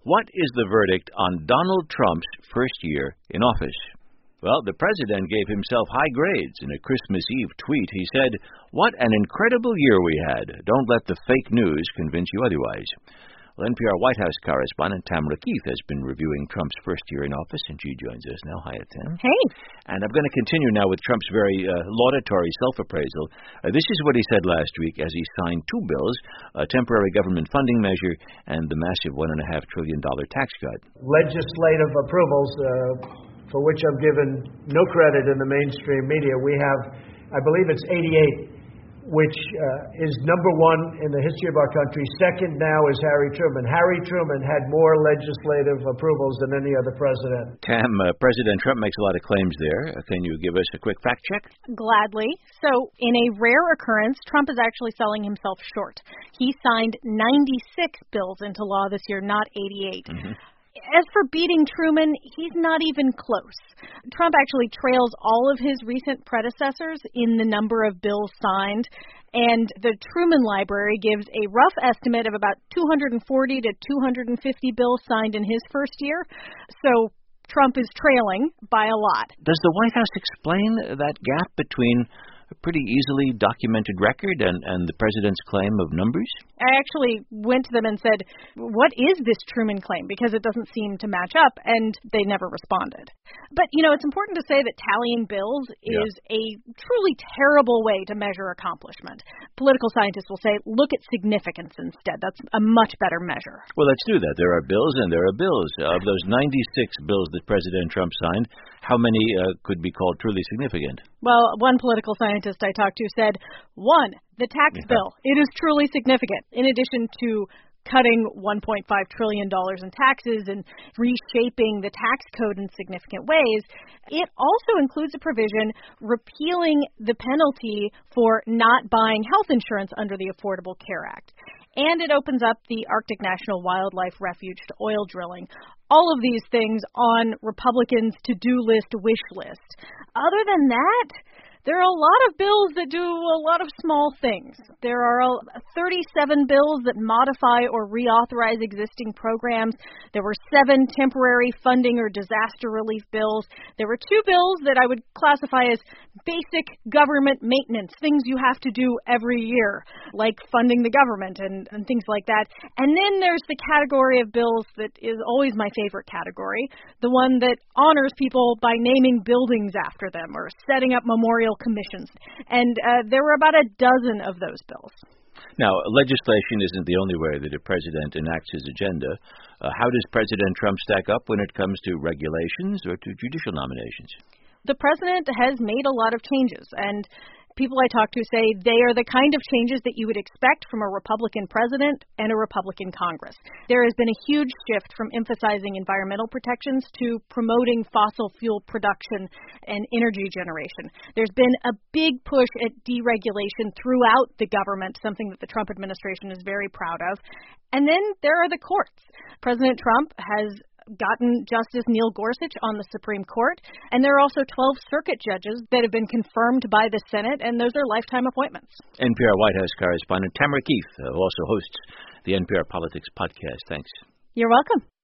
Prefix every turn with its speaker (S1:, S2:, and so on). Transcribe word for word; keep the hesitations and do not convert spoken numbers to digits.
S1: What is the verdict on Donald Trump's first year in office? Well, the president gave himself high grades. In a Christmas Eve tweet, he said, "What an incredible year we had. Don't let the fake news convince you otherwise." Well, N P R White House correspondent Tamara Keith has been reviewing Trump's first year in office, and she joins us now. Hi, Tam.
S2: Hey.
S1: And I'm going to continue now with Trump's very uh, laudatory self-appraisal. Uh, this is what he said last week as he signed two bills, a temporary government funding measure and the massive one point five trillion dollars tax cut.
S3: Legislative approvals, uh, for which I'm given no credit in the mainstream media. We have, I believe it's eighty-eight, which uh, is number one in the history of our country. Second now is Harry Truman. Harry Truman had more legislative approvals than any other president.
S1: Tam, uh, President Trump makes a lot of claims there. Uh, can you give us a quick fact check?
S2: Gladly. So, in a rare occurrence, Trump is actually selling himself short. He signed ninety-six bills into law this year, not eighty-eight. Mm-hmm. As for beating Truman, he's not even close. Trump actually trails all of his recent predecessors in the number of bills signed, and the Truman Library gives a rough estimate of about two hundred forty to two hundred fifty bills signed in his first year. So Trump is trailing by a lot.
S1: Does the White House explain that gap between a pretty easily documented record and, and the president's claim of numbers?
S2: I actually went to them and said, what is this Truman claim? Because it doesn't seem to match up, and they never responded. But, you know, it's important to say that tallying bills is yeah. a truly terrible way to measure accomplishment. Political scientists will say, look at significance instead. That's a much better measure.
S1: Well, let's do that. There are bills and there are bills. Of those ninety-six bills that President Trump signed, how many uh, could be called truly significant?
S2: Well, one political scientist I talked to said, one, the tax yeah. bill. It is truly significant. In addition to cutting one point five trillion dollars in taxes and reshaping the tax code in significant ways, it also includes a provision repealing the penalty for not buying health insurance under the Affordable Care Act. And it opens up the Arctic National Wildlife Refuge to oil drilling. All of these things on Republicans' to-do list, wish list. Other than that, there are a lot of bills that do a lot of small things. There are thirty-seven bills that modify or reauthorize existing programs. There were seven temporary funding or disaster relief bills. There were two bills that I would classify as basic government maintenance, things you have to do every year, like funding the government and, and things like that. And then there's the category of bills that is always my favorite category, the one that honors people by naming buildings after them or setting up memorial commissions. And uh, there were about a dozen of those bills.
S1: Now, legislation isn't the only way that a president enacts his agenda. Uh, how does President Trump stack up when it comes to regulations or to judicial nominations?
S2: The president has made a lot of changes, and people I talk to say they are the kind of changes that you would expect from a Republican president and a Republican Congress. There has been a huge shift from emphasizing environmental protections to promoting fossil fuel production and energy generation. There's been a big push at deregulation throughout the government, something that the Trump administration is very proud of. And then there are the courts. President Trump has gotten Justice Neil Gorsuch on the Supreme Court, and there are also twelve circuit judges that have been confirmed by the Senate, and those are lifetime appointments.
S1: N P R White House correspondent Tamara Keith, who also hosts the N P R Politics podcast. Thanks.
S2: You're welcome.